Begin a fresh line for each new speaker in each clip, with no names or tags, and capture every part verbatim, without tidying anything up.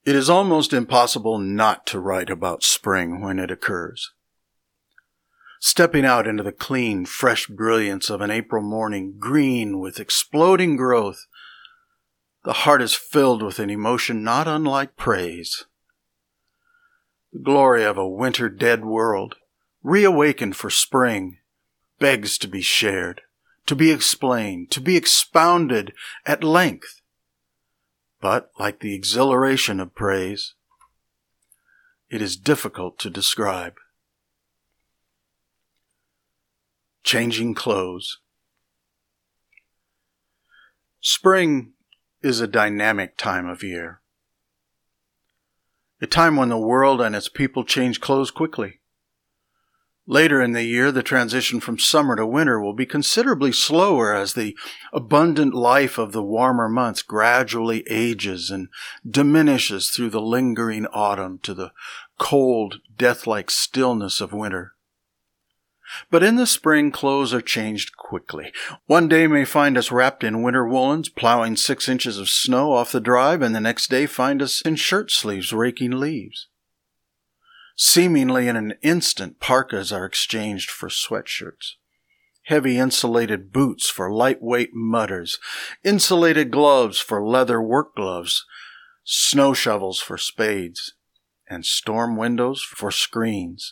It is almost impossible not to write about spring when it occurs. Stepping out into the clean, fresh brilliance of an April morning, green with exploding growth, the heart is filled with an emotion not unlike praise. The glory of a winter-dead world, reawakened for spring, begs to be shared, to be explained, to be expounded at length. But, like the exhilaration of praise, it is difficult to describe. Changing clothes. Spring is a dynamic time of year. A time when the world and its people change clothes quickly. Later in the year, the transition from summer to winter will be considerably slower as the abundant life of the warmer months gradually ages and diminishes through the lingering autumn to the cold, death-like stillness of winter. But in the spring, clothes are changed quickly. One day may find us wrapped in winter woolens, plowing six inches of snow off the drive, and the next day find us in shirt sleeves raking leaves. Seemingly in an instant, parkas are exchanged for sweatshirts, heavy insulated boots for lightweight mudders, insulated gloves for leather work gloves, snow shovels for spades, and storm windows for screens.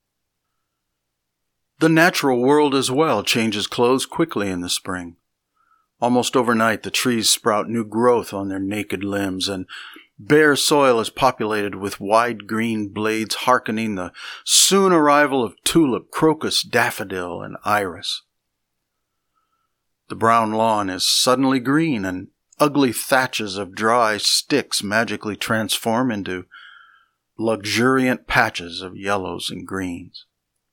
The natural world as well changes clothes quickly in the spring. Almost overnight, the trees sprout new growth on their naked limbs, and bare soil is populated with wide green blades hearkening the soon arrival of tulip, crocus, daffodil, and iris. The brown lawn is suddenly green, and ugly thatches of dry sticks magically transform into luxuriant patches of yellows and greens.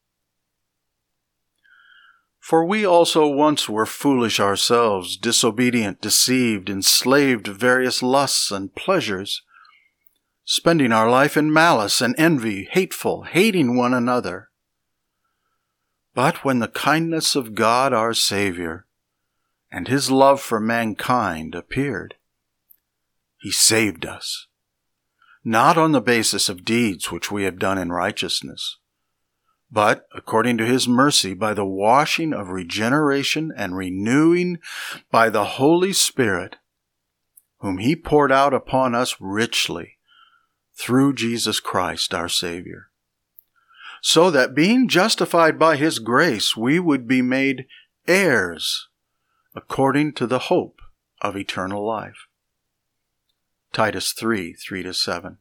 For we also once were foolish ourselves, disobedient, deceived, enslaved to various lusts and pleasures, spending our life in malice and envy, hateful, hating one another. But when the kindness of God our Savior and His love for mankind appeared, He saved us, not on the basis of deeds which we have done in righteousness, but, according to His mercy, by the washing of regeneration and renewing by the Holy Spirit, whom He poured out upon us richly through Jesus Christ our Savior, so that being justified by His grace, we would be made heirs according to the hope of eternal life. Titus three, three to seven.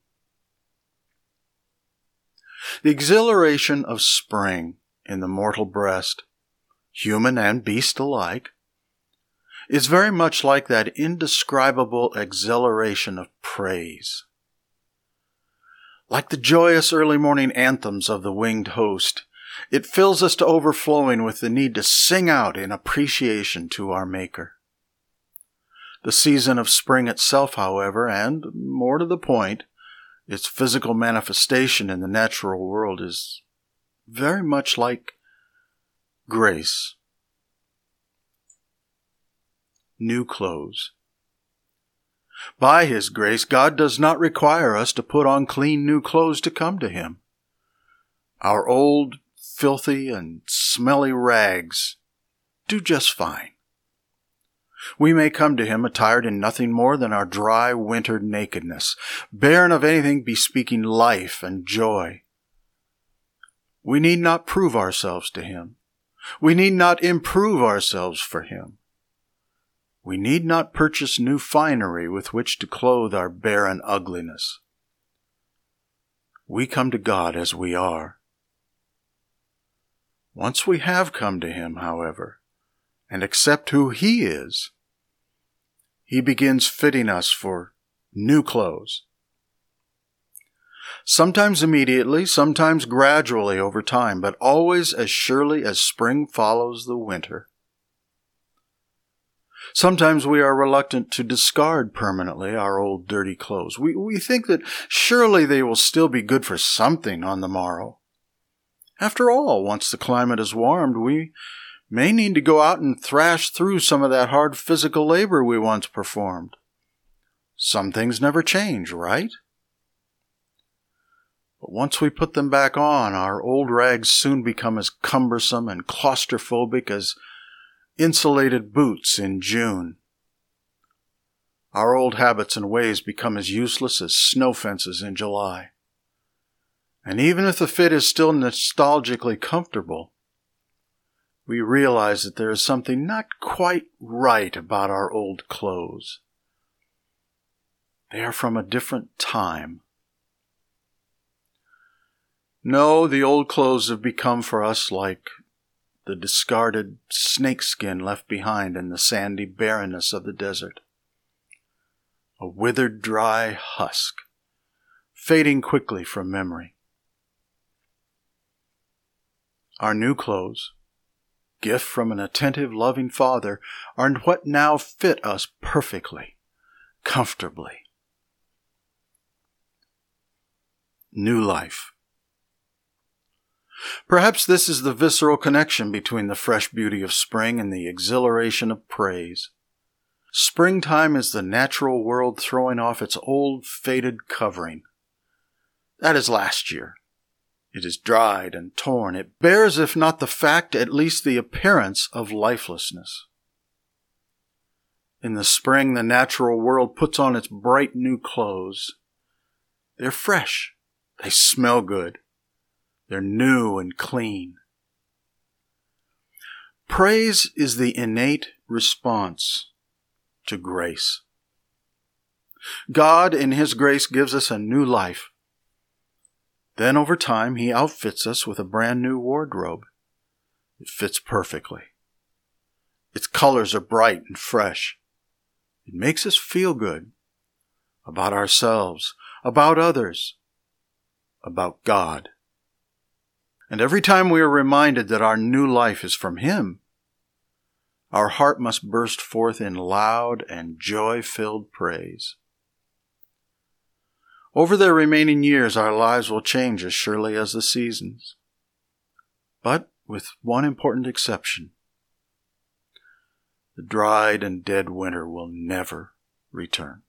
The exhilaration of spring in the mortal breast, human and beast alike, is very much like that indescribable exhilaration of praise. Like the joyous early morning anthems of the winged host, it fills us to overflowing with the need to sing out in appreciation to our Maker. The season of spring itself, however, and more to the point, its physical manifestation in the natural world is very much like grace. New clothes. By His grace, God does not require us to put on clean new clothes to come to Him. Our old, filthy, and smelly rags do just fine. We may come to Him attired in nothing more than our dry winter nakedness, barren of anything bespeaking life and joy. We need not prove ourselves to Him. We need not improve ourselves for Him. We need not purchase new finery with which to clothe our barren ugliness. We come to God as we are. Once we have come to Him, however, and accept who He is, He begins fitting us for new clothes. Sometimes immediately, sometimes gradually over time, but always as surely as spring follows the winter. Sometimes we are reluctant to discard permanently our old dirty clothes. We, we think that surely they will still be good for something on the morrow. After all, once the climate is warmed, we may need to go out and thrash through some of that hard physical labor we once performed. Some things never change, right? But once we put them back on, our old rags soon become as cumbersome and claustrophobic as insulated boots in June. Our old habits and ways become as useless as snow fences in July. And even if the fit is still nostalgically comfortable, we realize that there is something not quite right about our old clothes. They are from a different time. No, the old clothes have become for us like the discarded snakeskin left behind in the sandy barrenness of the desert. A withered, dry husk, fading quickly from memory. Our new clothes, gift from an attentive, loving Father, are what now fit us perfectly, comfortably. New life. Perhaps this is the visceral connection between the fresh beauty of spring and the exhilaration of praise. Springtime is the natural world throwing off its old, faded covering. That is last year. It is dried and torn. It bears, if not the fact, at least the appearance of lifelessness. In the spring, the natural world puts on its bright new clothes. They're fresh. They smell good. They're new and clean. Praise is the innate response to grace. God, in His grace, gives us a new life. Then, over time, He outfits us with a brand new wardrobe. It fits perfectly. Its colors are bright and fresh. It makes us feel good about ourselves, about others, about God. And every time we are reminded that our new life is from Him, our heart must burst forth in loud and joy-filled praise. Over their remaining years, our lives will change as surely as the seasons. But with one important exception. The dried and dead winter will never return.